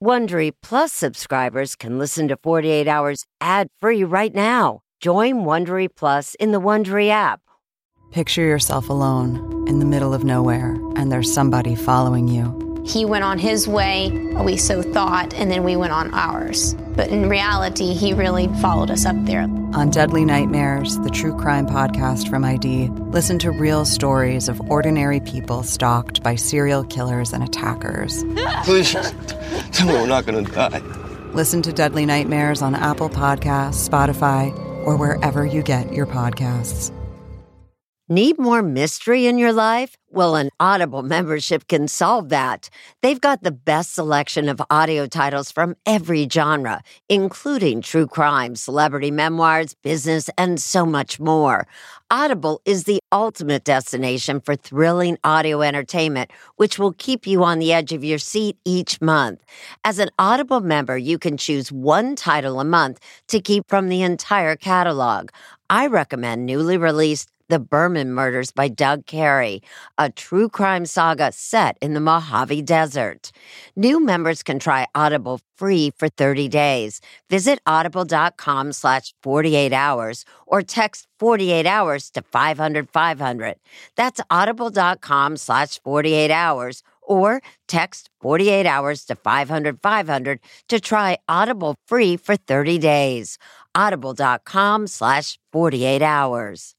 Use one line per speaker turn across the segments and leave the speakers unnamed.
Wondery Plus subscribers can listen to 48 Hours ad-free right now. Join Wondery Plus in the Wondery app.
Picture yourself alone in the middle of nowhere, and there's somebody following you.
He went on his way, we so thought, and then we went on ours. But in reality, he really followed us up there.
On Deadly Nightmares, the true crime podcast from ID, listen to real stories of ordinary people stalked by serial killers and attackers.
Please, tell me we're not going to die.
Listen to Deadly Nightmares on Apple Podcasts, Spotify, or wherever you get your podcasts.
Need more mystery in your life? Well, an Audible membership can solve that. They've got the best selection of audio titles from every genre, including true crime, celebrity memoirs, business, and so much more. Audible is the ultimate destination for thrilling audio entertainment, which will keep you on the edge of your seat each month. As an Audible member, you can choose one title a month to keep from the entire catalog. I recommend newly released The Berman Murders by Doug Carey, a true crime saga set in the Mojave Desert. New members can try Audible free for 30 days. Visit audible.com/48 hours or text 48 hours to 500-500. That's audible.com/48 hours or text 48 hours to 500-500 to try Audible free for 30 days. Audible.com/48 hours.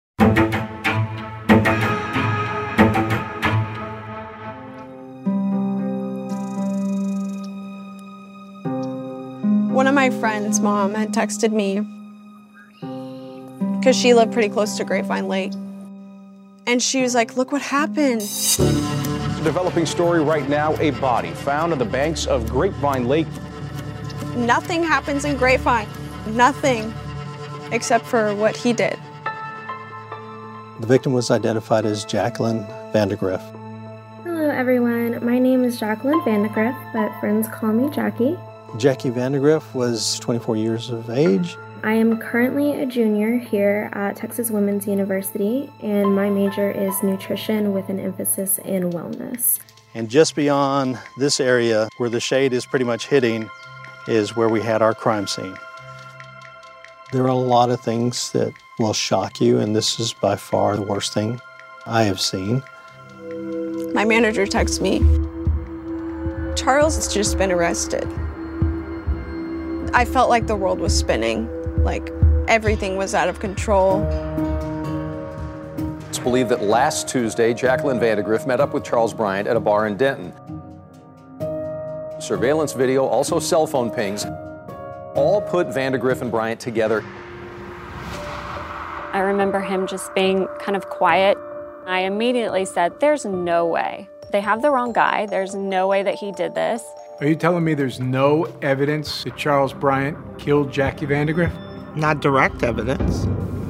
One of my friends' mom had texted me because she lived pretty close to Grapevine Lake. And she was like, look what happened.
Developing story right now, a body found on the banks of Grapevine Lake.
Nothing happens in Grapevine. Nothing except for what he did.
The victim was identified as Jacqueline Vandergriff.
Hello everyone, my name is Jacqueline Vandergriff, but friends call me Jackie.
Jackie Vandergriff was 24 years of age.
I am currently a junior here at Texas Women's University, and my major is nutrition with an emphasis in wellness.
And just beyond this area, where the shade is pretty much hitting, is where we had our crime scene. There are a lot of things that will shock you, and this is by far the worst thing I have seen.
My manager texts me, Charles has just been arrested. I felt like the world was spinning, like everything was out of control.
It's believed that last Tuesday, Jacqueline Vandergriff met up with Charles Bryant at a bar in Denton. Surveillance video, also cell phone pings, all put Vandergriff and Bryant together.
I remember him just being kind of quiet. I immediately said, there's no way. They have the wrong guy. There's no way that he did this.
Are you telling me there's no evidence that Charles Bryant killed Jackie Vandergriff?
Not direct evidence.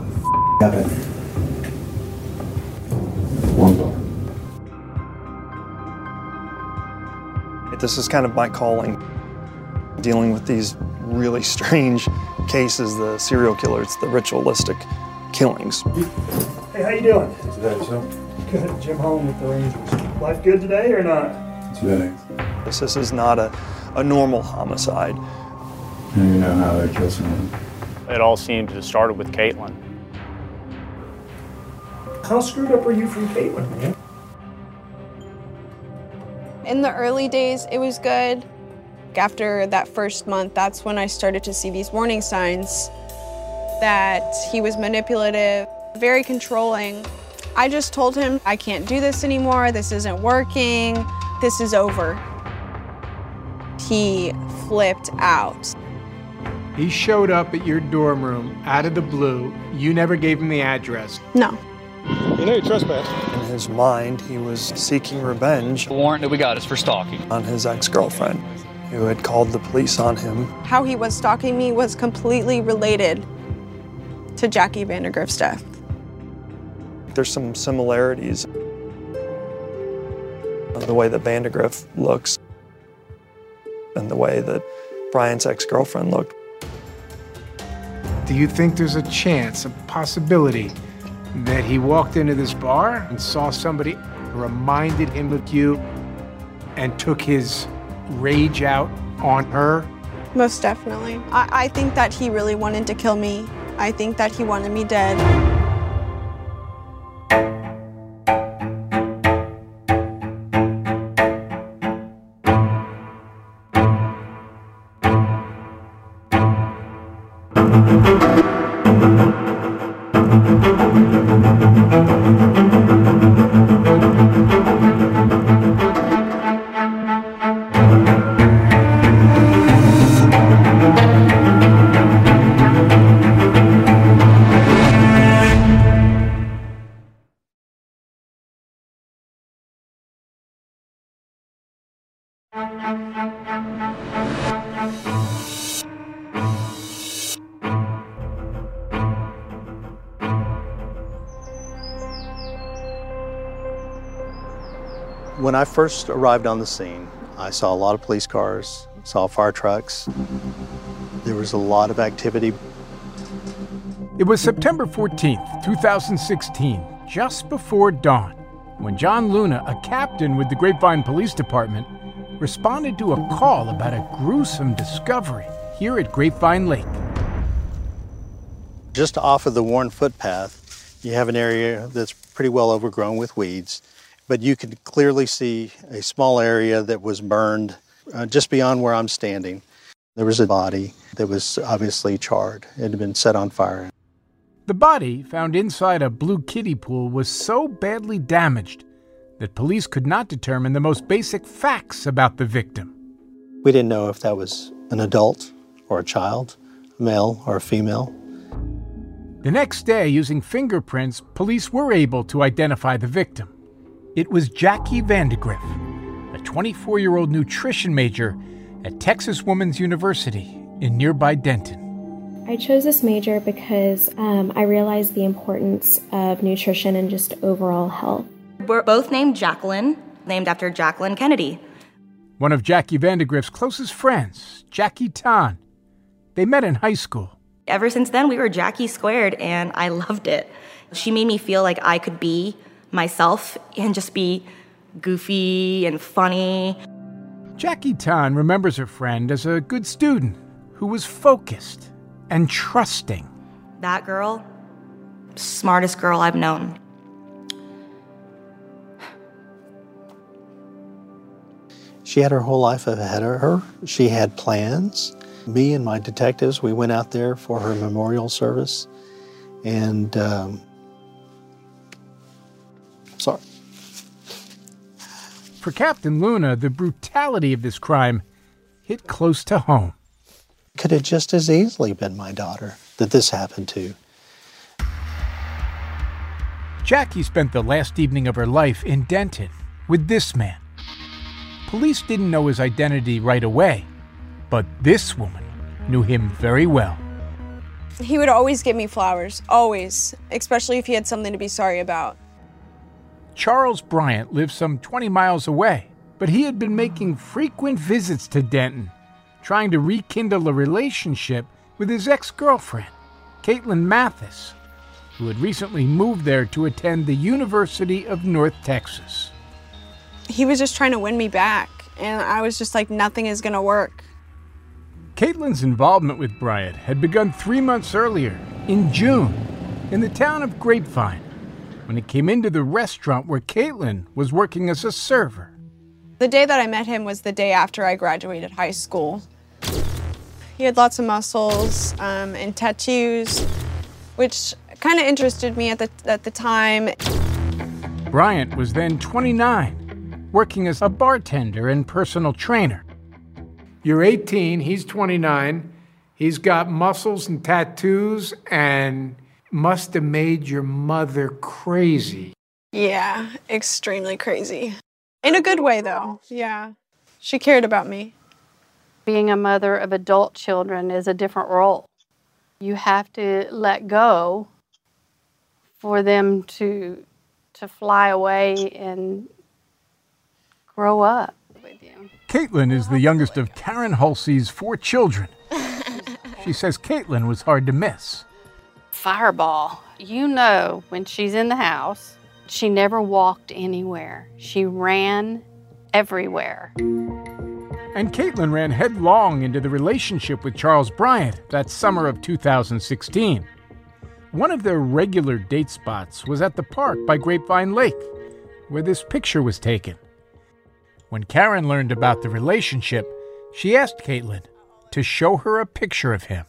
This is kind of my calling, dealing with these really strange cases, the serial killers, the ritualistic killings.
Hey, how you doing? Good. Jim home with the Rangers. Life good today or not?
This is not a normal homicide.
And you know how they kill someone.
It all seemed to have started with Caitlin.
How screwed up are you from Caitlin, man?
In the early days, it was good. After that first month, that's when I started to see these warning signs that he was manipulative, very controlling. I just told him, I can't do this anymore, this isn't working, this is over. He flipped out.
He showed up at your dorm room out of the blue. You never gave him the address.
No.
You know you trespassed.
In his mind, he was seeking revenge.
The warrant that we got is for stalking.
On his ex-girlfriend, who had called the police on him.
How he was stalking me was completely related to Jackie Vandergriff's death.
There's some similarities. The way that Vandergriff looks and the way that Bryant's ex-girlfriend looked.
Do you think there's a chance, a possibility, that he walked into this bar and saw somebody, reminded him of you, and took his rage out on her?
Most definitely. I think that he really wanted to kill me. I think that he wanted me dead.
When I first arrived on the scene, I saw a lot of police cars, saw fire trucks. There was a lot of activity.
It was September 14th, 2016, just before dawn, when John Luna, a captain with the Grapevine Police Department, responded to a call about a gruesome discovery here at Grapevine Lake.
Just off of the worn footpath, you have an area that's pretty well overgrown with weeds, but you can clearly see a small area that was burned just beyond where I'm standing. There was a body that was obviously charred. It had been set on fire.
The body, found inside a blue kiddie pool, was so badly damaged that police could not determine the most basic facts about the victim.
We didn't know if that was an adult or a child, a male or a female.
The next day, using fingerprints, police were able to identify the victim. It was Jackie Vandegrift, a 24-year-old nutrition major at Texas Women's University in nearby Denton.
I chose this major because I realized the importance of nutrition and just overall health.
We're both named Jacqueline, named after Jacqueline Kennedy.
One of Jackie Vandegrift's closest friends, Jackie Tan. They met in high school.
Ever since then, we were Jackie squared, and I loved it. She made me feel like I could be myself and just be goofy and funny.
Jackie Tan remembers her friend as a good student who was focused and trusting.
That girl, smartest girl I've known.
She had her whole life ahead of her. She had plans. Me and my detectives, we went out there for her memorial service, and sorry.
For Captain Luna, the brutality of this crime hit close to home.
It could have just as easily been my daughter that this happened to.
Jackie spent the last evening of her life in Denton with this man. Police didn't know his identity right away, but this woman knew him very well.
He would always give me flowers, always, especially if he had something to be sorry about.
Charles Bryant lived some 20 miles away, but he had been making frequent visits to Denton, trying to rekindle a relationship with his ex-girlfriend, Caitlin Mathis, who had recently moved there to attend the University of North Texas.
He was just trying to win me back, and I was just like, nothing is gonna work.
Caitlin's involvement with Bryant had begun 3 months earlier, in June, in the town of Grapevine, when he came into the restaurant where Caitlin was working as a server.
The day that I met him was the day after I graduated high school. He had lots of muscles and tattoos, which kind of interested me at the time.
Bryant was then 29, working as a bartender and personal trainer. You're 18, he's 29. He's got muscles and tattoos and must have made your mother crazy.
Yeah, extremely crazy. In a good way, though. Yeah. She cared about me.
Being a mother of adult children is a different role. You have to let go for them to fly away and grow up with you.
Caitlin is the youngest of Karen Halsey's 4 children. She says Caitlin was hard to miss.
Fireball. You know, when she's in the house, she never walked anywhere. She ran everywhere.
And Caitlin ran headlong into the relationship with Charles Bryant that summer of 2016. One of their regular date spots was at the park by Grapevine Lake, where this picture was taken. When Karen learned about the relationship, she asked Caitlin to show her a picture of him.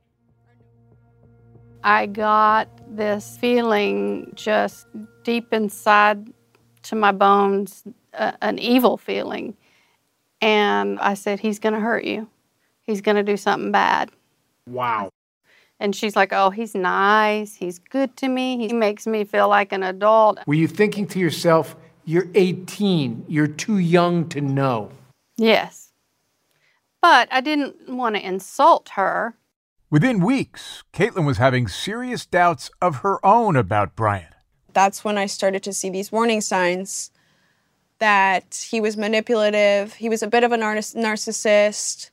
I got this feeling just deep inside to my bones, an evil feeling. And I said, he's going to hurt you. He's going to do something bad.
Wow.
And she's like, oh, he's nice. He's good to me. He makes me feel like an adult.
Were you thinking to yourself, you're 18, you're too young to know?
Yes. But I didn't want to insult her.
Within weeks, Caitlin was having serious doubts of her own about Bryant.
That's when I started to see these warning signs that he was manipulative, he was a bit of a narcissist.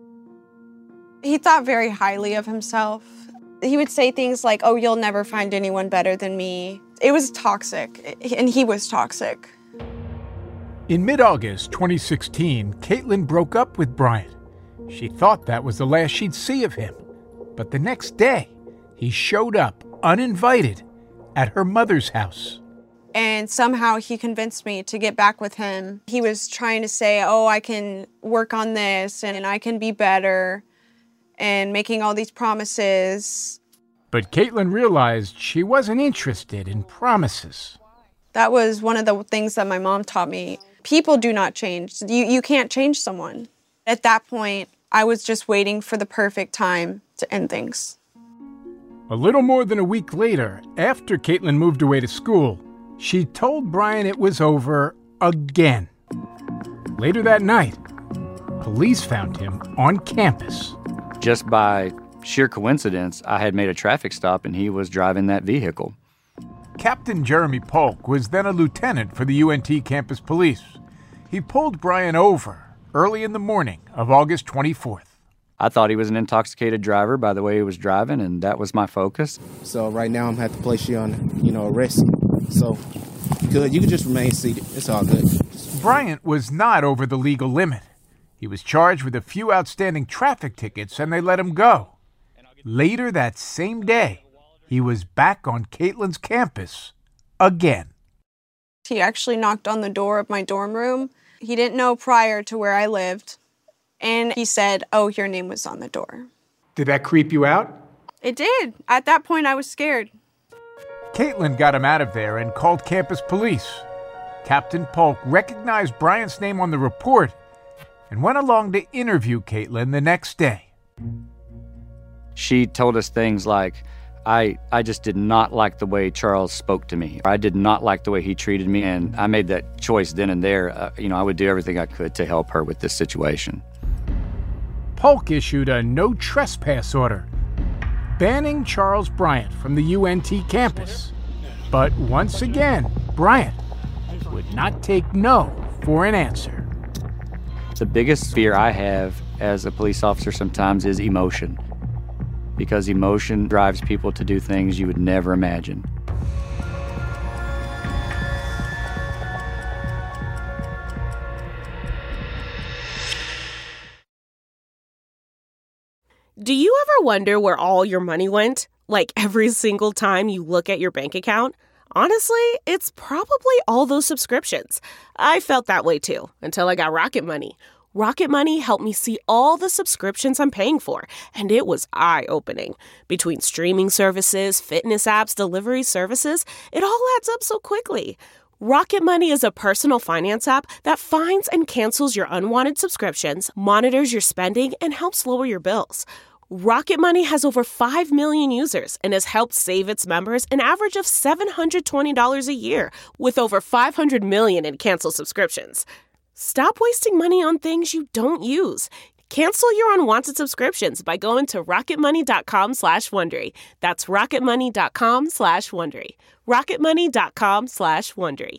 He thought very highly of himself. He would say things like, oh, you'll never find anyone better than me. It was toxic, and he was toxic.
In mid-August 2016, Caitlin broke up with Bryant. She thought that was the last she'd see of him. But the next day, he showed up uninvited at her mother's house.
And somehow he convinced me to get back with him. He was trying to say, oh, I can work on this and I can be better, and making all these promises.
But Caitlin realized she wasn't interested in promises.
That was one of the things that my mom taught me. People do not change. You can't change someone. At that point, I was just waiting for the perfect time to end things.
A little more than a week later, after Caitlin moved away to school, she told Bryant it was over again. Later that night, police found him on campus.
Just by sheer coincidence, I had made a traffic stop and he was driving that vehicle.
Captain Jeremy Polk was then a lieutenant for the UNT campus police. He pulled Bryant over early in the morning of August 24th.
I thought he was an intoxicated driver by the way he was driving, and that was my focus.
So right now I'm going to have to place you on, arrest. So you can just remain seated. It's all good.
Bryant was not over the legal limit. He was charged with a few outstanding traffic tickets, and they let him go. Later that same day, he was back on Caitlin's campus again.
He actually knocked on the door of my dorm room. He didn't know prior to where I lived. And he said, oh, your name was on the door.
Did that creep you out?
It did. At that point, I was scared.
Caitlin got him out of there and called campus police. Captain Polk recognized Bryant's name on the report and went along to interview Caitlin the next day.
She told us things like, I just did not like the way Charles spoke to me. I did not like the way he treated me, and I made that choice then and there. I would do everything I could to help her with this situation.
Polk issued a no trespass order, banning Charles Bryant from the UNT campus. But once again, Bryant would not take no for an answer.
The biggest fear I have as a police officer sometimes is emotion, because emotion drives people to do things you would never imagine.
Do you ever wonder where all your money went? Like every single time you look at your bank account? Honestly, it's probably all those subscriptions. I felt that way too, until I got Rocket Money. Rocket Money helped me see all the subscriptions I'm paying for, and it was eye-opening. Between streaming services, fitness apps, delivery services, it all adds up so quickly. Rocket Money is a personal finance app that finds and cancels your unwanted subscriptions, monitors your spending, and helps lower your bills. Rocket Money has over 5 million users and has helped save its members an average of $720 a year, with over 500 million in canceled subscriptions. Stop wasting money on things you don't use. Cancel your unwanted subscriptions by going to rocketmoney.com/Wondery. That's rocketmoney.com/Wondery. rocketmoney.com/Wondery.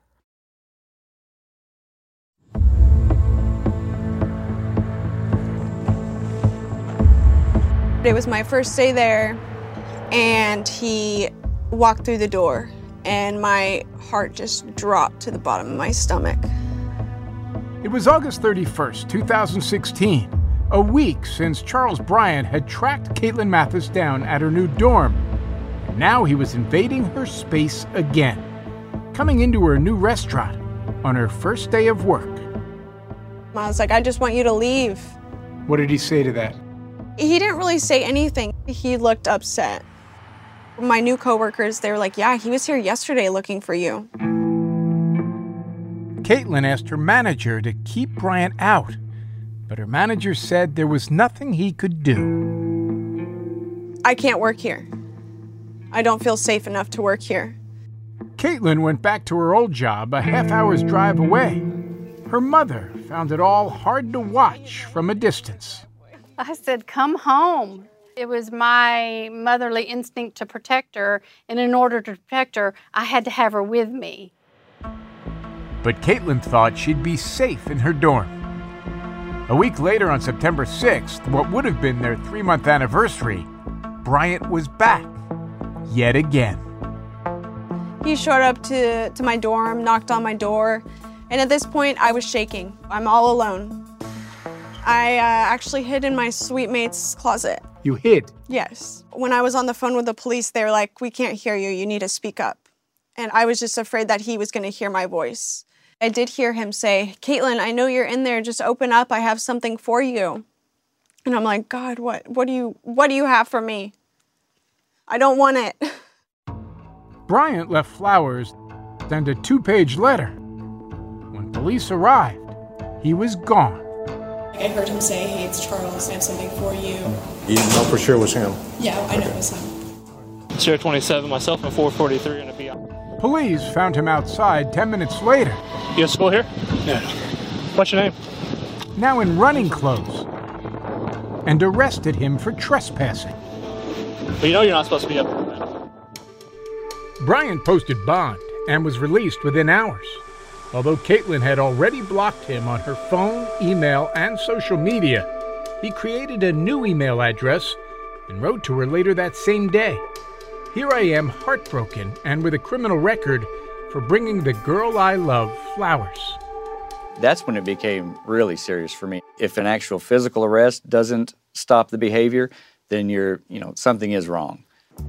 It was my first day there, and he walked through the door, and my heart just dropped to the bottom of my stomach.
It was August 31st, 2016, a week since Charles Bryant had tracked Caitlin Mathis down at her new dorm. And now he was invading her space again, coming into her new restaurant on her first day of work.
I was like, I just want you to leave.
What did he say to that?
He didn't really say anything. He looked upset. My new coworkers, they were like, yeah, he was here yesterday looking for you.
Caitlin asked her manager to keep Bryant out, but her manager said there was nothing he could do.
I can't work here. I don't feel safe enough to work here.
Caitlin went back to her old job a half-hour's drive away. Her mother found it all hard to watch from a distance.
I said, come home. It was my motherly instinct to protect her, and in order to protect her, I had to have her with me.
But Caitlin thought she'd be safe in her dorm. A week later, on September 6th, what would have been their 3-month anniversary, Bryant was back, yet again.
He showed up to my dorm, knocked on my door, and at this point, I was shaking. I'm all alone. I actually hid in my suite mate's closet.
You hid?
Yes. When I was on the phone with the police, they were like, we can't hear you, you need to speak up. And I was just afraid that he was gonna hear my voice. I did hear him say, Caitlin, I know you're in there, just open up, I have something for you. And I'm like, God, what do you have for me? I don't want it.
Bryant left flowers and a 2-page letter. When police arrived, he was gone.
I heard him say, hey, it's Charles, I have something for you.
You didn't know for sure it was him?
Yeah, I know it was him.
Sierra 27, myself and 443 are going to be out.
Police found him outside 10 minutes later.
You at school here?
Yeah.
What's your name?
Now in running clothes. And arrested him for trespassing.
But you know you're not supposed to be up there, man.
Bryant posted bond and was released within hours. Although Caitlin had already blocked him on her phone, email, and social media, he created a new email address and wrote to her later that same day. Here I am, heartbroken and with a criminal record for bringing the girl I love flowers.
That's when it became really serious for me. If an actual physical arrest doesn't stop the behavior, then something is wrong.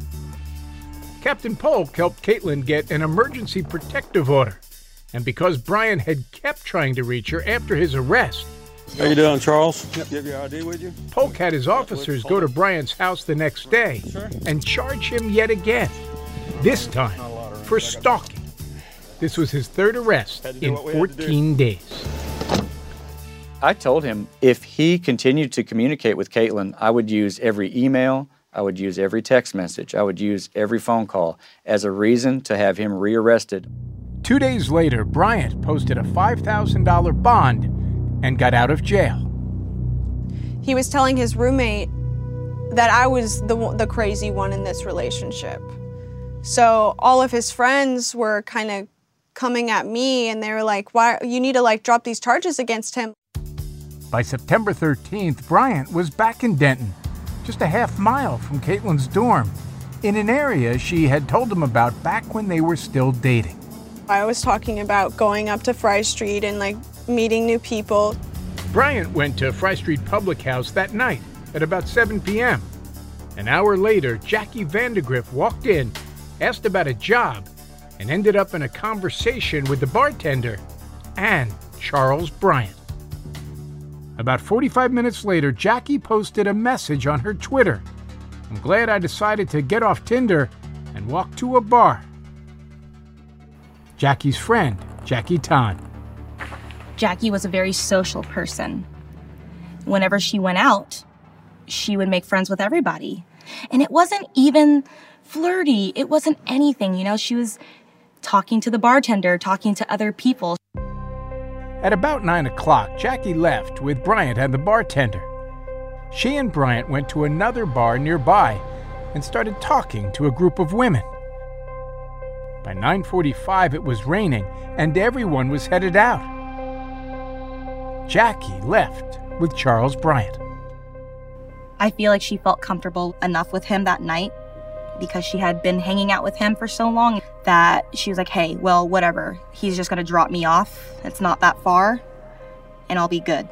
Captain Polk helped Caitlin get an emergency protective order. And because Bryant had kept trying to reach her after his arrest...
How you doing, Charles? You have your ID with you?
Polk had his officers go to Bryant's house the next day and charge him yet again, this time for stalking. This was his third arrest in 14 days.
I told him if he continued to communicate with Caitlin, I would use every email, I would use every text message, I would use every phone call as a reason to have him rearrested.
2 days later, Bryant posted a $5,000 bond and got out of jail.
He was telling his roommate that I was the crazy one in this relationship. So all of his friends were kind of coming at me and they were like, why, you need to drop these charges against him.
By September 13th, Bryant was back in Denton, just a half mile from Caitlin's dorm, in an area she had told him about back when they were still dating.
I was talking about going up to Fry Street and meeting new people.
Bryant went to Fry Street Public House that night at about 7 p.m. An hour later, Jackie Vandergriff walked in, asked about a job, and ended up in a conversation with the bartender and Charles Bryant. About 45 minutes later, Jackie posted a message on her Twitter. I'm glad I decided to get off Tinder and walk to a bar. Jackie's friend, Jackie Tan.
Jackie was a very social person. Whenever she went out, she would make friends with everybody. And it wasn't even flirty. It wasn't anything, She was talking to the bartender, talking to other people.
At about 9 o'clock, Jackie left with Bryant and the bartender. She and Bryant went to another bar nearby and started talking to a group of women. By 9:45, it was raining and everyone was headed out. Jackie left with Charles Bryant.
I feel like she felt comfortable enough with him that night because she had been hanging out with him for so long that she was like, hey, well, whatever. He's just going to drop me off. It's not that far. and I'll be good.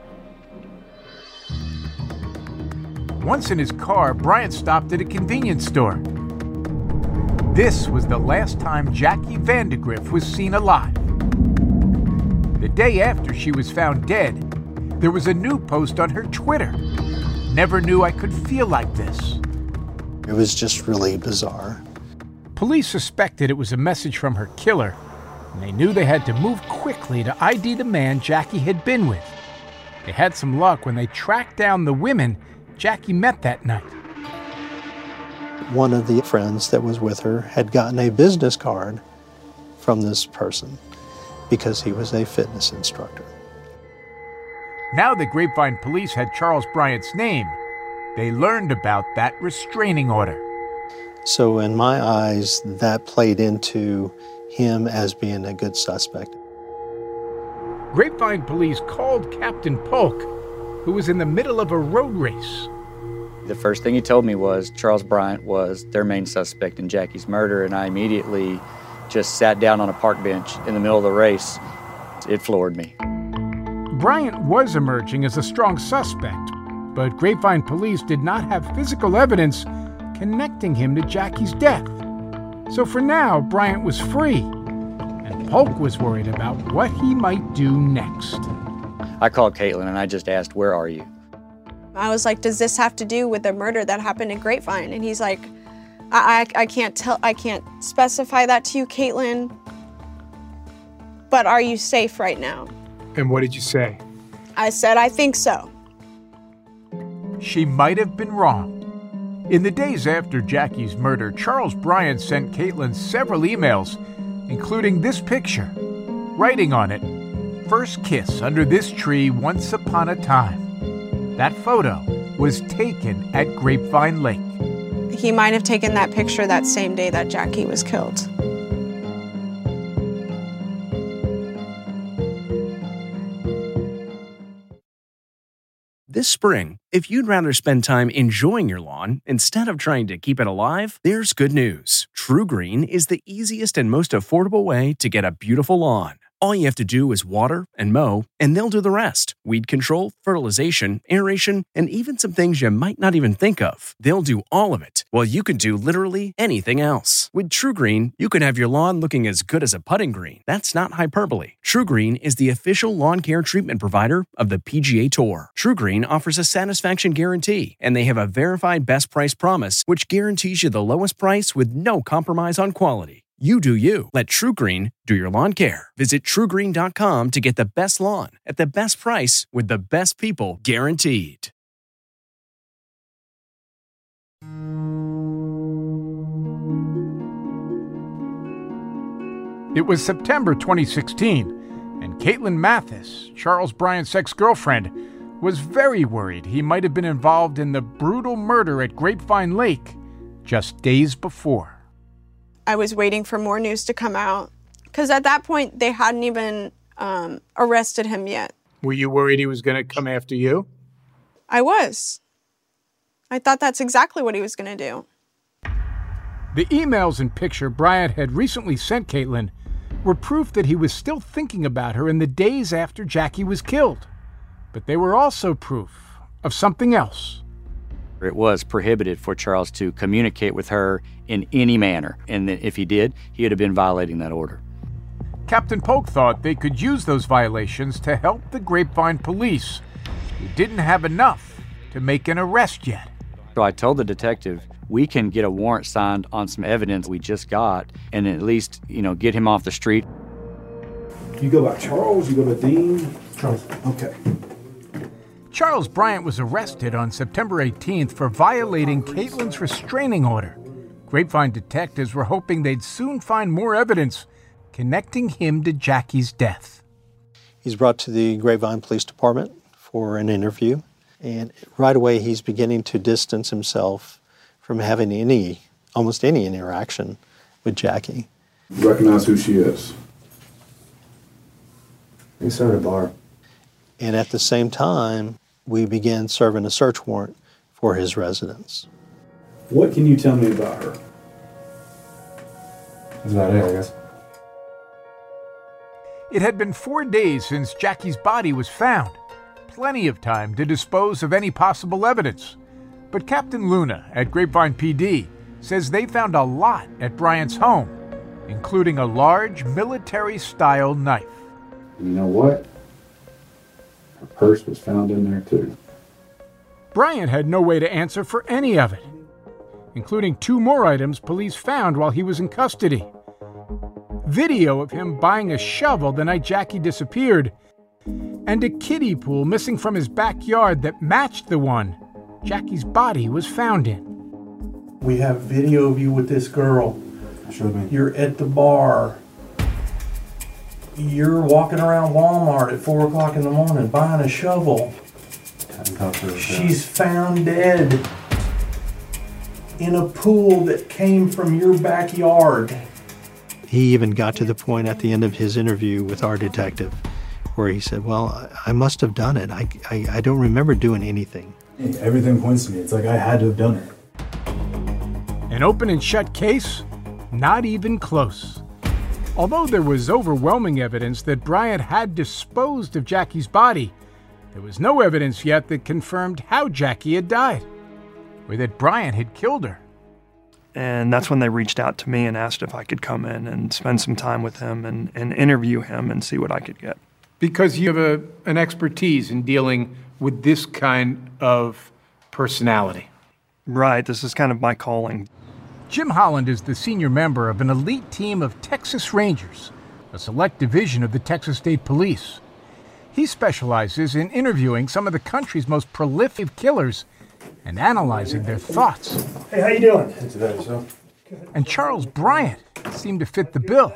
Once in his car, Bryant stopped at a convenience store. This was the last time Jackie Vandegrift was seen alive. The day after she was found dead, there was a new post on her Twitter. Never knew I could feel like this.
It was just really bizarre.
Police suspected it was a message from her killer, and they knew they had to move quickly to ID the man Jackie had been with. They had some luck when they tracked down the women Jackie met that night.
One of the friends that was with her had gotten a business card from this person because he was a fitness instructor.
Now the Grapevine police had Charles Bryant's name. They learned about that restraining order.
So in my eyes, that played into him as being a good suspect.
Grapevine police called Captain Polk, who was in the middle of a road race.
The first thing he told me was Charles Bryant was their main suspect in Jackie's murder, and I immediately just sat down on a park bench in the middle of the race. It floored me.
Bryant was emerging as a strong suspect, but Grapevine police did not have physical evidence connecting him to Jackie's death. So for now, Bryant was free, and Polk was worried about what he might do next.
I called Caitlin and I just asked, "Where are you?"
I was like, does this have to do with the murder that happened in Grapevine? And he's like, I can't specify that to you, Caitlin, but are you safe right now?
And what did you say?
I said, I think so.
She might have been wrong. In the days after Jackie's murder, Charles Bryant sent Caitlin several emails, including this picture, writing on it, "First kiss under this tree once upon a time." That photo was taken at Grapevine Lake.
He might have taken that picture that same day that Jackie was killed.
This spring, if you'd rather spend time enjoying your lawn instead of trying to keep it alive, there's good news. TruGreen is the easiest and most affordable way to get a beautiful lawn. All you have to do is water and mow, and they'll do the rest. Weed control, fertilization, aeration, and even some things you might not even think of. They'll do all of it, while you can do literally anything else. With TruGreen, you can have your lawn looking as good as a putting green. That's not hyperbole. TruGreen is the official lawn care treatment provider of the PGA Tour. TruGreen offers a satisfaction guarantee, and they have a verified best price promise, which guarantees you the lowest price with no compromise on quality. You do you. Let TruGreen do your lawn care. Visit TruGreen.com to get the best lawn at the best price with the best people guaranteed.
It was September 2016, and Caitlin Mathis, Charles Bryant's ex-girlfriend, was very worried he might have been involved in the brutal murder at Grapevine Lake just days before.
I was waiting for more news to come out because at that point they hadn't even arrested him yet.
Were you worried he was going to come after you?
I was. I thought that's exactly what he was going to do.
The emails and picture Bryant had recently sent Caitlin were proof that he was still thinking about her in the days after Jackie was killed. But they were also proof of something else.
It was prohibited for Charles to communicate with her in any manner, and that if he did, he would have been violating that order.
Captain Polk thought they could use those violations to help the Grapevine police, who didn't have enough to make an arrest yet.
So I told the detective, we can get a warrant signed on some evidence we just got, and at least, get him off the street.
You go by Charles, you go by Dean? Charles. Okay.
Charles Bryant was arrested on September 18th for violating Caitlin's restraining order. Grapevine detectives were hoping they'd soon find more evidence connecting him to Jackie's death.
He's brought to the Grapevine Police Department for an interview, and right away he's beginning to distance himself from having almost any interaction with Jackie.
You recognize who she is?
We saw her at a bar.
And at the same time, we began serving a search warrant for his residence.
What can you tell me about her?
That's about it, I guess.
It had been 4 days since Jackie's body was found. plenty of time to dispose of any possible evidence. But Captain Luna at Grapevine PD says they found a lot at Bryant's home, including a large military-style knife.
And you know what? Her purse was found in there too.
Bryant had no way to answer for any of it, including 2 more items police found while he was in custody. Video of him buying a shovel the night Jackie disappeared, and a kiddie pool missing from his backyard that matched the one Jackie's body was found in.
We have video of you with this girl.
Show me.
You're at the bar. You're walking around Walmart at 4 o'clock in the morning buying a shovel. She's found dead in a pool that came from your backyard. He even got to the point at the end of his interview with our detective where he said, well, I must have done it. I don't remember doing anything.
Hey, everything points to me. It's like I had to have done it.
An open and shut case? Not even close. Although there was overwhelming evidence that Bryant had disposed of Jackie's body, there was no evidence yet that confirmed how Jackie had died, or that Bryant had killed her.
And that's when they reached out to me and asked if I could come in and spend some time with him and interview him and see what I could get.
Because you have an expertise in dealing with this kind of personality.
Right, this is kind of my calling.
Jim Holland is the senior member of an elite team of Texas Rangers, a select division of the Texas State Police. He specializes in interviewing some of the country's most prolific killers and analyzing their thoughts.
Hey, how you doing?
And Charles Bryant seemed to fit the bill.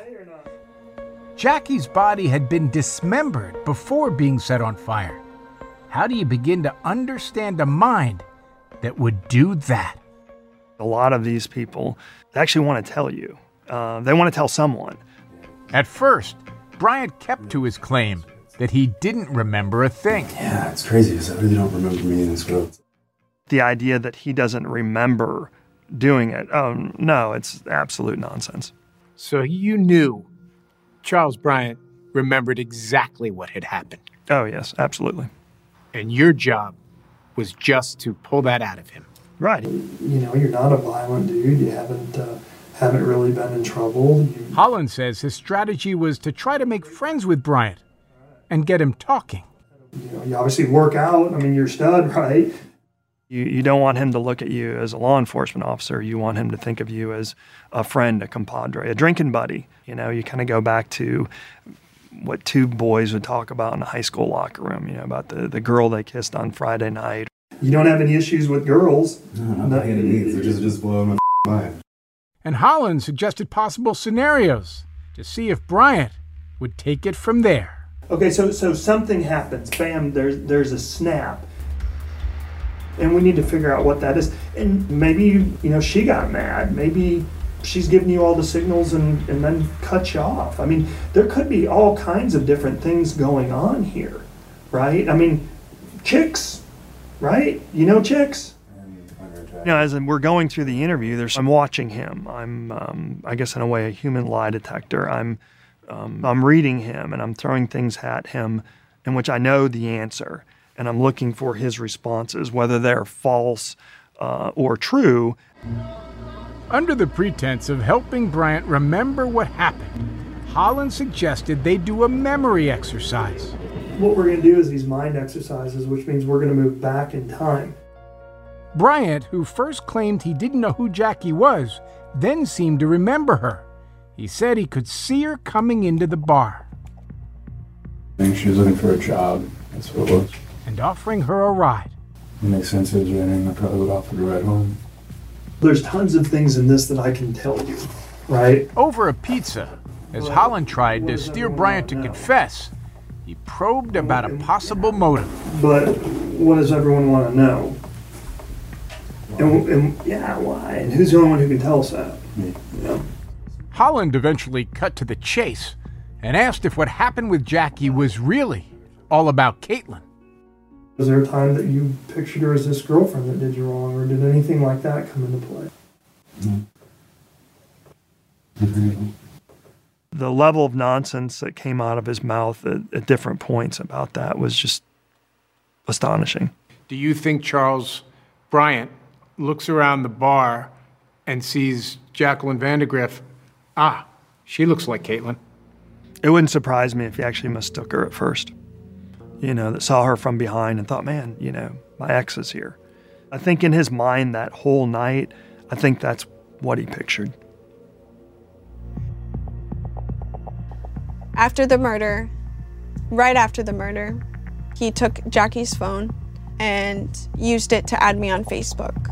Jackie's body had been dismembered before being set on fire. How do you begin to understand a mind that would do that?
A lot of these people actually want to tell you. They want to tell someone.
At first, Bryant kept to his claim that he didn't remember a thing.
Yeah, it's crazy because I really don't remember meeting this girl.
The idea that he doesn't remember doing it, oh, no, it's absolute nonsense.
So you knew Charles Bryant remembered exactly what had happened.
Oh, yes, absolutely.
And your job was just to pull that out of him.
Right.
You know, you're not a violent dude. You haven't really been in trouble.
Holland says his strategy was to try to make friends with Bryant and get him talking.
You know, you obviously work out. I mean, you're a stud, right?
You don't want him to look at you as a law enforcement officer. You want him to think of you as a friend, a compadre, a drinking buddy. You know, you kind of go back to what 2 boys would talk about in a high school locker room, you know, about the girl they kissed on Friday night.
You don't have any issues with girls.
No, not any needs. They're just blowing my mind.
And Holland suggested possible scenarios to see if Bryant would take it from there.
Okay, so something happens. Bam, there's a snap. And we need to figure out what that is. And maybe, you know, she got mad. Maybe she's giving you all the signals and then cut you off. I mean, there could be all kinds of different things going on here, right? I mean, chicks, right? You know chicks?
You know, as we're going through the interview, I'm watching him. I'm, I guess in a way, a human lie detector. I'm reading him and I'm throwing things at him in which I know the answer. And I'm looking for his responses, whether they're false or true.
Under the pretense of helping Bryant remember what happened, Holland suggested they do a memory exercise.
What we're going to do is these mind exercises, which means we're going to move back in time.
Bryant, who first claimed he didn't know who Jackie was, then seemed to remember her. He said he could see her coming into the bar.
I think she was looking for a job. That's what it was.
And offering her a ride.
It makes sense. It was raining. I probably would offer to ride home.
There's tons of things in this that I can tell you, right?
Over a pizza, as Holland tried to steer Bryant to confess, he probed about a possible motive.
But what does everyone want to know? And yeah, why? And who's the only one who can tell us that?
Me.
Yeah.
Holland eventually cut to the chase and asked if what happened with Jackie was really all about Caitlin.
Was there a time that you pictured her as this girlfriend that did you wrong, or did anything like that come into play?
No.
The level of nonsense that came out of his mouth at different points about that was just astonishing.
Do you think Charles Bryant looks around the bar and sees Jacqueline Vandergriff? Ah, she looks like Caitlin.
It wouldn't surprise me if he actually mistook her at first. That saw her from behind and thought, man, my ex is here. I think in his mind that whole night, I think that's what he pictured.
After the murder, right after the murder, he took Jackie's phone and used it to add me on Facebook.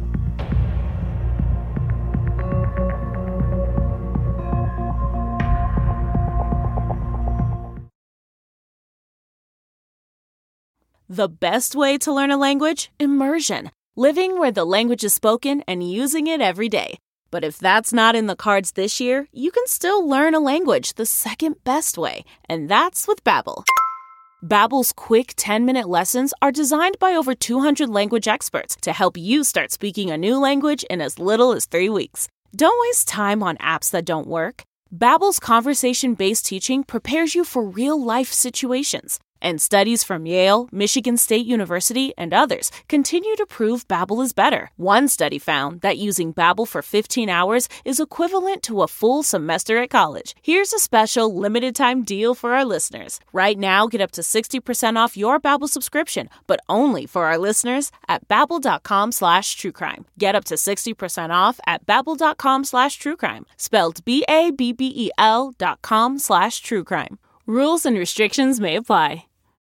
The best way to learn a language? Immersion. Living where the language is spoken and using it every day. But if that's not in the cards this year, you can still learn a language the second best way, and that's with Babbel. Babbel's quick 10-minute lessons are designed by over 200 language experts to help you start speaking a new language in as little as 3 weeks. Don't waste time on apps that don't work. Babbel's conversation-based teaching prepares you for real-life situations. And studies from Yale, Michigan State University, and others continue to prove Babbel is better. One study found that using Babbel for 15 hours is equivalent to a full semester at college. Here's a special limited-time deal for our listeners. Right now, get up to 60% off your Babbel subscription, but only for our listeners at Babbel.com/truecrime. Get up to 60% off at Babbel.com/truecrime. Spelled BABBEL.com/truecrime. Rules and restrictions may apply.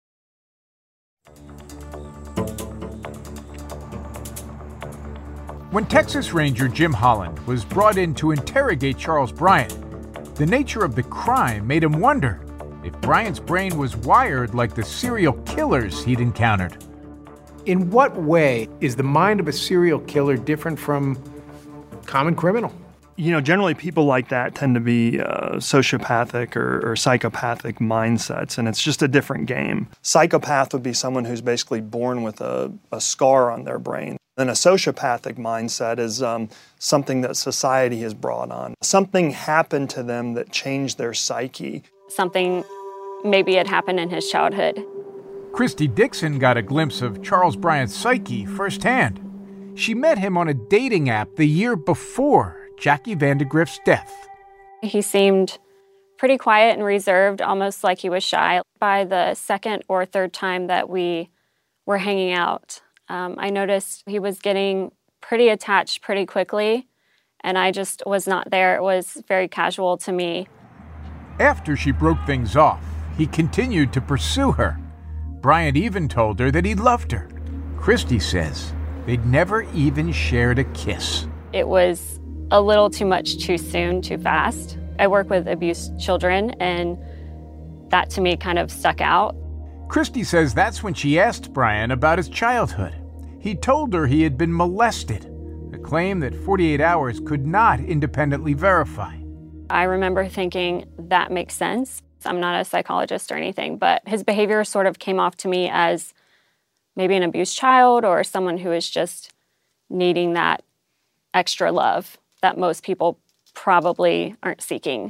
When Texas Ranger Jim Holland was brought in to interrogate Charles Bryant, the nature of the crime made him wonder if Bryant's brain was wired like the serial killers he'd encountered. In what way is the mind of a serial killer different from a common criminal?
Generally people like that tend to be sociopathic or psychopathic mindsets, and it's just a different game. Psychopath would be someone who's basically born with a scar on their brain. Then a sociopathic mindset is something that society has brought on. Something happened to them that changed their psyche.
Something maybe had happened in his childhood.
Christy Dixon got a glimpse of Charles Bryant's psyche firsthand. She met him on a dating app the year before Jackie Vandergriff's death.
He seemed pretty quiet and reserved, almost like he was shy. By the second or third time that we were hanging out, I noticed he was getting pretty attached pretty quickly, and I just was not there. It was very casual to me.
After she broke things off, he continued to pursue her. Bryant even told her that he loved her. Christy says they'd never even shared a kiss.
It was a little too much too soon, too fast. I work with abused children, and that to me kind of stuck out.
Christy says that's when she asked Bryant about his childhood. He told her he had been molested, a claim that 48 Hours could not independently verify.
I remember thinking, that makes sense. I'm not a psychologist or anything, but his behavior sort of came off to me as maybe an abused child or someone who is just needing that extra love that most people probably aren't seeking.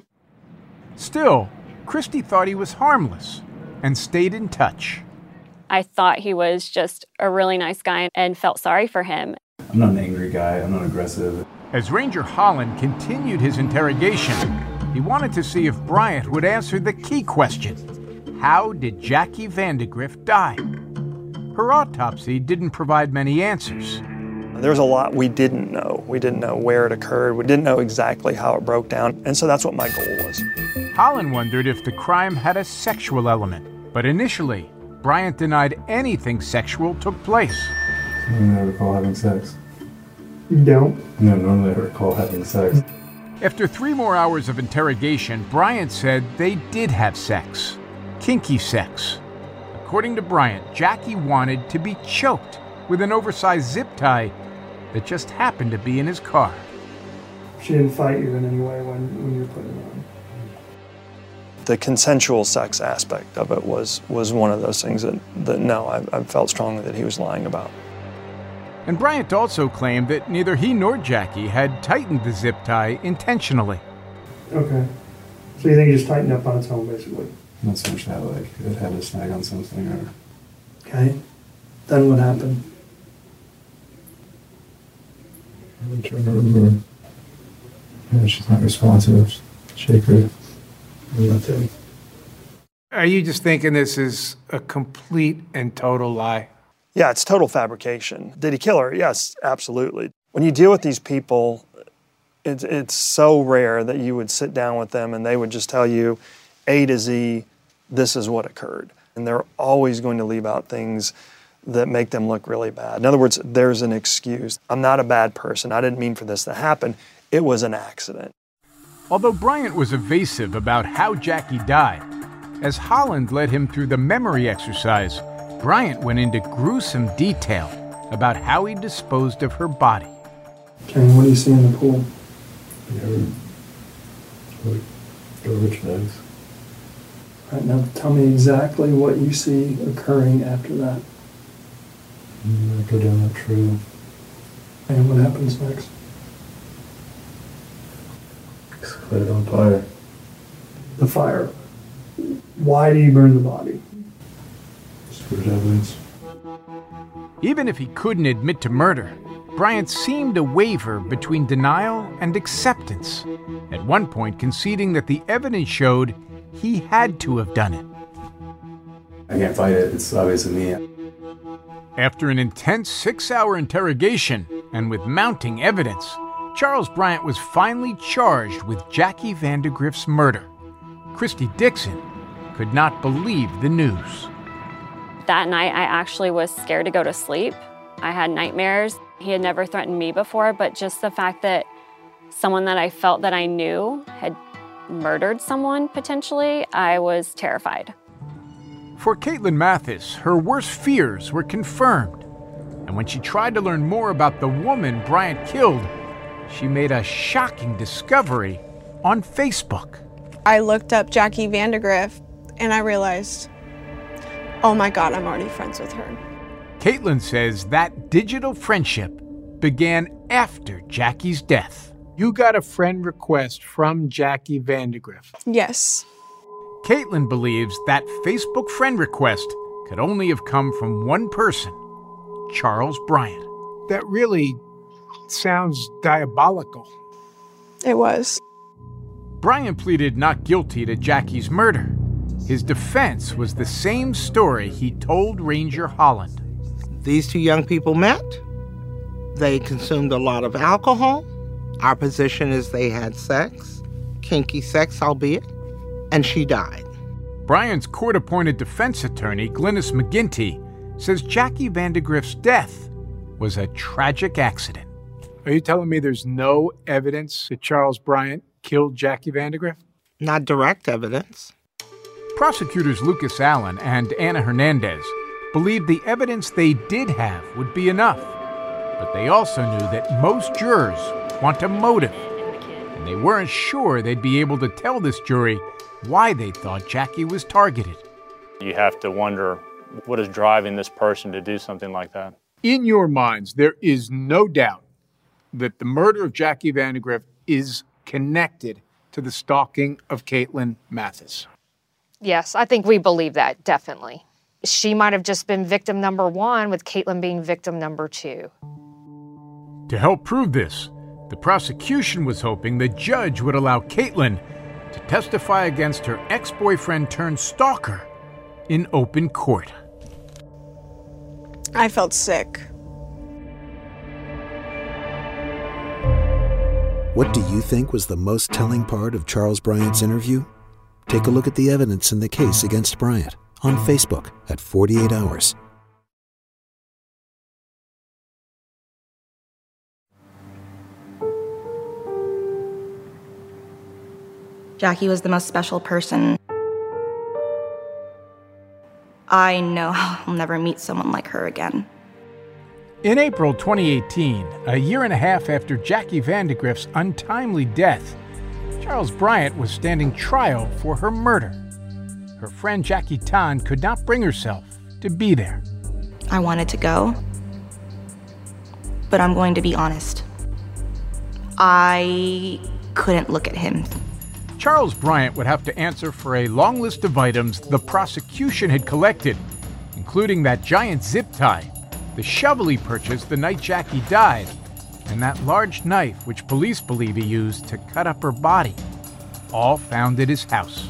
Still, Christy thought he was harmless and stayed in touch.
I thought he was just a really nice guy and felt sorry for him.
I'm not an angry guy. I'm not aggressive.
As Ranger Holland continued his interrogation, he wanted to see if Bryant would answer the key question: how did Jackie Vandergriff die? Her autopsy didn't provide many answers.
There's a lot we didn't know. We didn't know where it occurred. We didn't know exactly how it broke down. And so that's what my goal was.
Holland wondered if the crime had a sexual element, but initially, Bryant denied anything sexual took place.
I don't recall having sex.
You don't?
No, normally I recall having sex.
After 3 more hours of interrogation, Bryant said they did have sex. Kinky sex. According to Bryant, Jackie wanted to be choked with an oversized zip tie that just happened to be in his car.
She didn't fight you in any way when you were putting it on?
The consensual sex aspect of it was one of those things that no, I felt strongly that he was lying about.
And Bryant also claimed that neither he nor Jackie had tightened the zip tie intentionally.
Okay. So you think he just tightened up on its own, basically?
Not so much that, like, it had to snag on something or...
Okay. Then what happened?
I'm trying to remember. Yeah, she's not responsive. Shake her. Nothing.
Are you just thinking this is a complete and total lie?
Yeah, it's total fabrication. Did he kill her? Yes, absolutely. When you deal with these people, it's so rare that you would sit down with them and they would just tell you A to Z, this is what occurred. And they're always going to leave out things that make them look really bad. In other words, there's an excuse. I'm not a bad person. I didn't mean for this to happen. It was an accident.
Although Bryant was evasive about how Jackie died, as Holland led him through the memory exercise, Bryant went into gruesome detail about how he disposed of her body.
Jane, what do you see in the pool?
Garbage bags.
All right, now tell me exactly what you see occurring after that.
I go down that trail.
And what happens next?
It's lit it on fire.
The fire. Why do you burn the body?
Stored evidence.
Even if he couldn't admit to murder, Bryant seemed to waver between denial and acceptance, at one point conceding that the evidence showed he had to have done it.
I can't fight it. It's obviously me.
After an intense 6-hour interrogation and with mounting evidence, Charles Bryant was finally charged with Jackie Vandegrift's murder. Christy Dixon could not believe the news.
That night, I actually was scared to go to sleep. I had nightmares. He had never threatened me before, but just the fact that someone that I felt that I knew had murdered someone potentially, I was terrified.
For Caitlin Mathis, her worst fears were confirmed. And when she tried to learn more about the woman Bryant killed, she made a shocking discovery on Facebook.
I looked up Jackie Vandegrift and I realized, oh my God, I'm already friends with her.
Caitlin says that digital friendship began after Jackie's death. You got a friend request from Jackie Vandegrift.
Yes.
Caitlin believes that Facebook friend request could only have come from one person, Charles Bryant. That really sounds diabolical.
It was.
Bryant pleaded not guilty to Jackie's murder. His defense was the same story he told Ranger Holland.
These two young people met. They consumed a lot of alcohol. Our position is they had sex, kinky sex albeit, and she died.
Bryant's court-appointed defense attorney, Glynis McGinty, says Jackie Vandegrift's death was a tragic accident. Are you telling me there's no evidence that Charles Bryant killed Jackie Vandegrift?
Not direct evidence.
Prosecutors Lucas Allen and Anna Hernandez believed the evidence they did have would be enough, but they also knew that most jurors want a motive, and they weren't sure they'd be able to tell this jury why they thought Jackie was targeted.
You have to wonder what is driving this person to do something like that.
In your minds, there is no doubt that the murder of Jackie Vandegrift is connected to the stalking of Caitlin Mathis.
Yes, I think we believe that, definitely. She might have just been victim number one, with Caitlin being victim number two.
To help prove this, the prosecution was hoping the judge would allow Caitlin to testify against her ex-boyfriend turned stalker in open court.
I felt sick.
What do you think was the most telling part of Charles Bryant's interview? Take a look at the evidence in the case against Bryant on Facebook at 48 Hours.
Jackie was the most special person. I know I'll never meet someone like her again.
In April 2018, a year and a half after Jackie Vandegrift's untimely death, Charles Bryant was standing trial for her murder. Her friend Jackie Tan could not bring herself to be there.
I wanted to go, but I'm going to be honest. I couldn't look at him.
Charles Bryant would have to answer for a long list of items the prosecution had collected, including including that giant zip tie, the shovel he purchased the night Jackie died, and that large knife which police believe he used to cut up her body, all found at his house.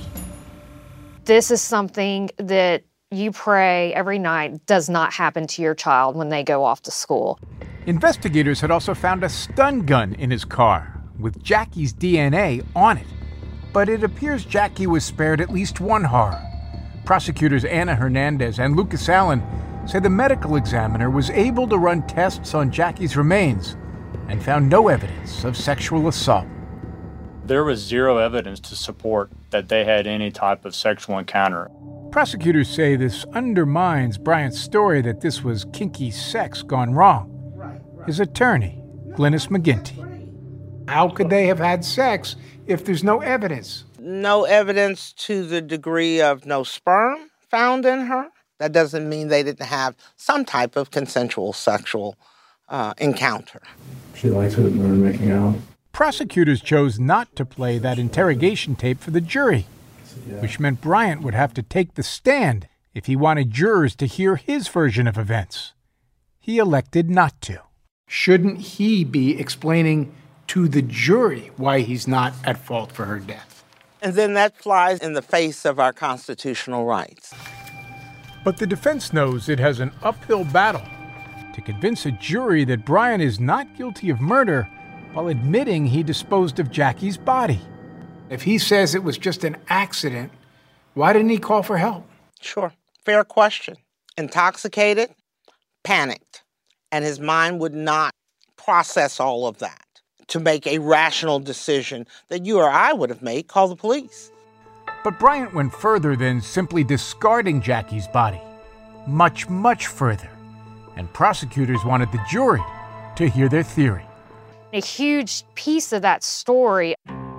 This is something that you pray every night does not happen to your child when they go off to school.
Investigators had also found a stun gun in his car with Jackie's DNA on it. But it appears Jackie was spared at least one horror. Prosecutors Anna Hernandez and Lucas Allen say the medical examiner was able to run tests on Jackie's remains and found no evidence of sexual assault.
There was zero evidence to support that they had any type of sexual encounter.
Prosecutors say this undermines Bryant's story that this was kinky sex gone wrong. His attorney, Glynis McGinty. How could they have had sex if there's no evidence?
No evidence to the degree of no sperm found in her. That doesn't mean they didn't have some type of consensual sexual encounter.
She likes it when we're making out.
Prosecutors chose not to play that interrogation tape for the jury, which meant Bryant would have to take the stand if he wanted jurors to hear his version of events. He elected not to. Shouldn't he be explaining to the jury why he's not at fault for her death?
And then that flies in the face of our constitutional rights.
But the defense knows it has an uphill battle to convince a jury that Bryant is not guilty of murder while admitting he disposed of Jackie's body. If he says it was just an accident, why didn't he call for help?
Sure. Fair question. Intoxicated, panicked, and his mind would not process all of that to make a rational decision that you or I would have made, call the police.
But Bryant went further than simply discarding Jackie's body. Much, much further. And prosecutors wanted the jury to hear their theory.
A huge piece of that story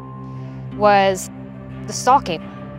was the stalking.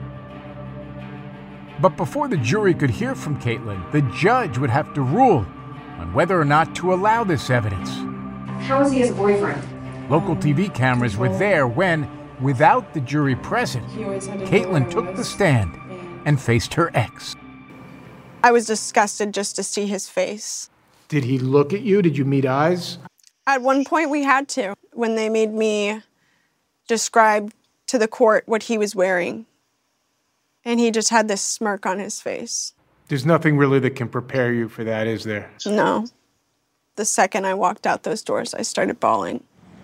But before the jury could hear from Caitlin, the judge would have to rule on whether or not to allow this evidence.
How is he as a boyfriend?
Local TV cameras were there when, without the jury present, Caitlin took the stand and faced her ex.
I was disgusted just to see his face.
Did he look at you? Did you meet eyes?
At one point we had to, when they made me describe to the court what he was wearing. And he just had this smirk on his face.
There's nothing really that can prepare you for that, is there?
No. The second I walked out those doors, I started bawling.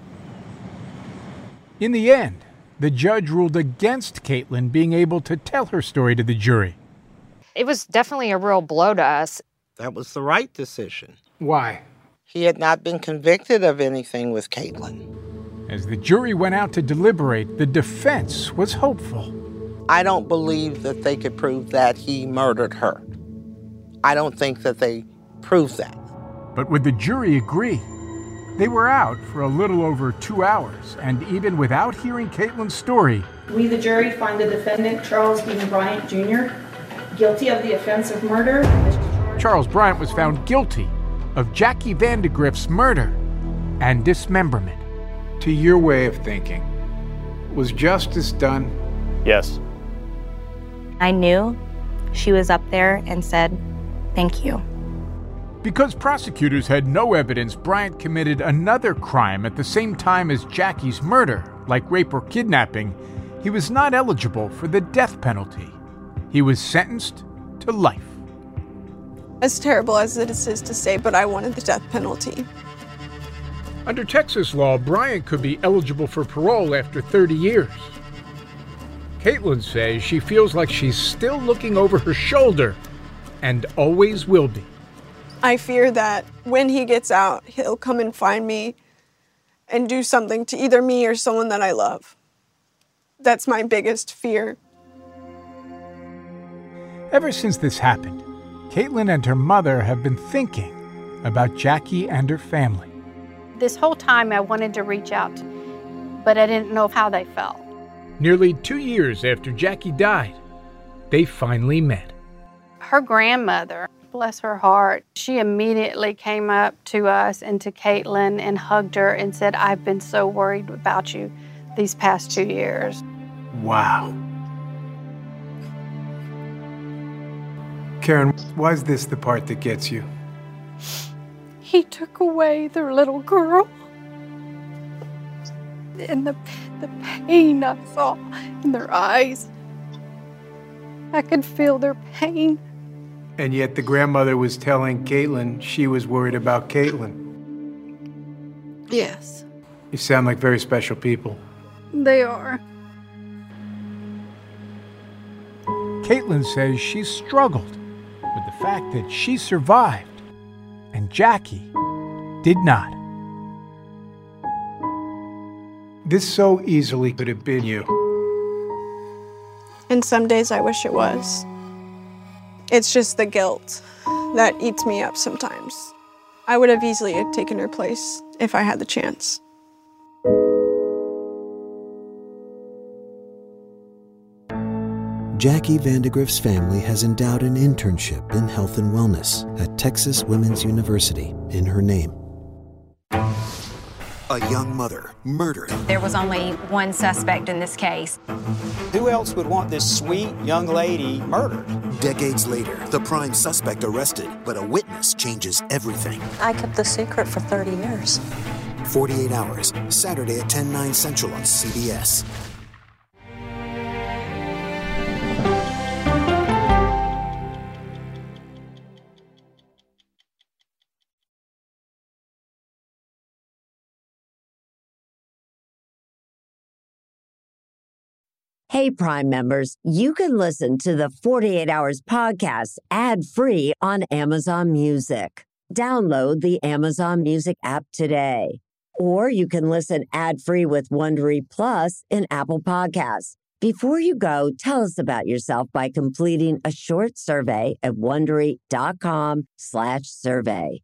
In the end, the judge ruled against Caitlin being able to tell her story to the jury.
It was definitely a real blow to us.
That was the right decision.
Why?
He had not been convicted of anything with Caitlin.
As the jury went out to deliberate, the defense was hopeful.
I don't believe that they could prove that he murdered her. I don't think that they proved that.
But would the jury agree? They were out for a little over 2 hours, and even without hearing Caitlin's story,
We, the jury, find the defendant, Charles Dean Bryant, Jr., guilty of the offense of murder.
Charles Bryant was found guilty of Jackie Vandegrift's murder and dismemberment. To your way of thinking, was justice done?
Yes.
I knew she was up there and said, "Thank you."
Because prosecutors had no evidence Bryant committed another crime at the same time as Jackie's murder, like rape or kidnapping, he was not eligible for the death penalty. He was sentenced to life.
As terrible as it is to say, but I wanted the death penalty.
Under Texas law, Bryant could be eligible for parole after 30 years. Caitlin says she feels like she's still looking over her shoulder and always will be.
I fear that when he gets out, he'll come and find me and do something to either me or someone that I love. That's my biggest fear.
Ever since this happened, Caitlin and her mother have been thinking about Jackie and her family.
This whole time I wanted to reach out, but I didn't know how they felt.
Nearly 2 years after Jackie died, they finally met.
Her grandmother, bless her heart, she immediately came up to us and to Caitlin and hugged her and said, "I've been so worried about you these past 2 years."
Wow. Karen, why is this the part that gets you?
He took away their little girl. And the pain I saw in their eyes. I could feel their pain.
And yet the grandmother was telling Caitlin she was worried about Caitlin.
Yes,
You sound like very special people.
they are.
Caitlin says she struggled with the fact that she survived and Jackie did not. This so easily could have been you.
And some days I wish it was. It's just the guilt that eats me up sometimes. I would have easily taken her place if I had the chance.
Jackie Vandegrift's family has endowed an internship in health and wellness at Texas Women's University in her name.
A young mother murdered.
There was only one suspect in this case.
Who else would want this sweet young lady murdered?
Decades later, the prime suspect arrested, but a witness changes everything.
I kept the secret for 30 years.
48 Hours, Saturday at 10/9 Central on CBS.
Hey, Prime members, you can listen to the 48 Hours podcast ad-free on Amazon Music. Download the Amazon Music app today. Or you can listen ad-free with Wondery Plus in Apple Podcasts. Before you go, tell us about yourself by completing a short survey at Wondery.com/survey.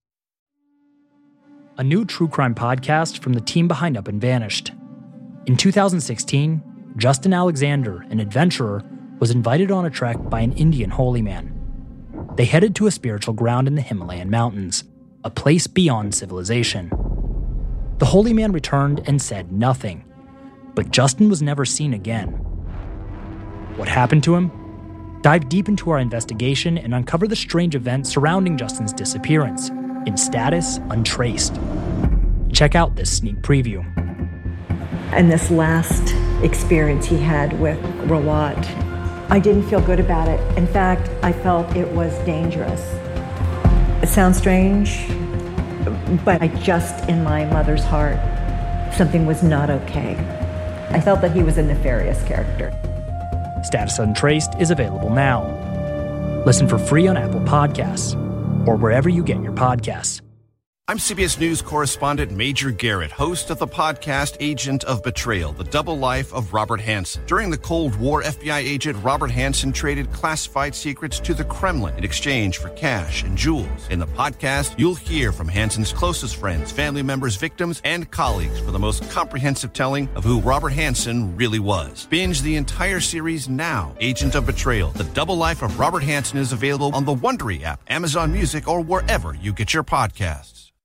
A new true crime podcast from the team behind Up and Vanished. In 2016, Justin Alexander, an adventurer, was invited on a trek by an Indian holy man. They headed to a spiritual ground in the Himalayan mountains, a place beyond civilization. The holy man returned and said nothing, but Justin was never seen again. What happened to him? Dive deep into our investigation and uncover the strange events surrounding Justin's disappearance, in status untraced. Check out this sneak preview.
And this last experience he had with Rawat, I didn't feel good about it. In fact, I felt it was dangerous. It sounds strange, but I just, in my mother's heart, something was not okay. I felt that he was a nefarious character.
Status Untraced is available now. Listen for free on Apple Podcasts or wherever you get your podcasts.
I'm CBS News correspondent Major Garrett, host of the podcast Agent of Betrayal, The Double Life of Robert Hanssen. During the Cold War, FBI agent Robert Hanssen traded classified secrets to the Kremlin in exchange for cash and jewels. In the podcast, you'll hear from Hanssen's closest friends, family members, victims, and colleagues for the most comprehensive telling of who Robert Hanssen really was. Binge the entire series now. Agent of Betrayal, The Double Life of Robert Hanssen is available on the Wondery app, Amazon Music, or wherever you get your podcasts.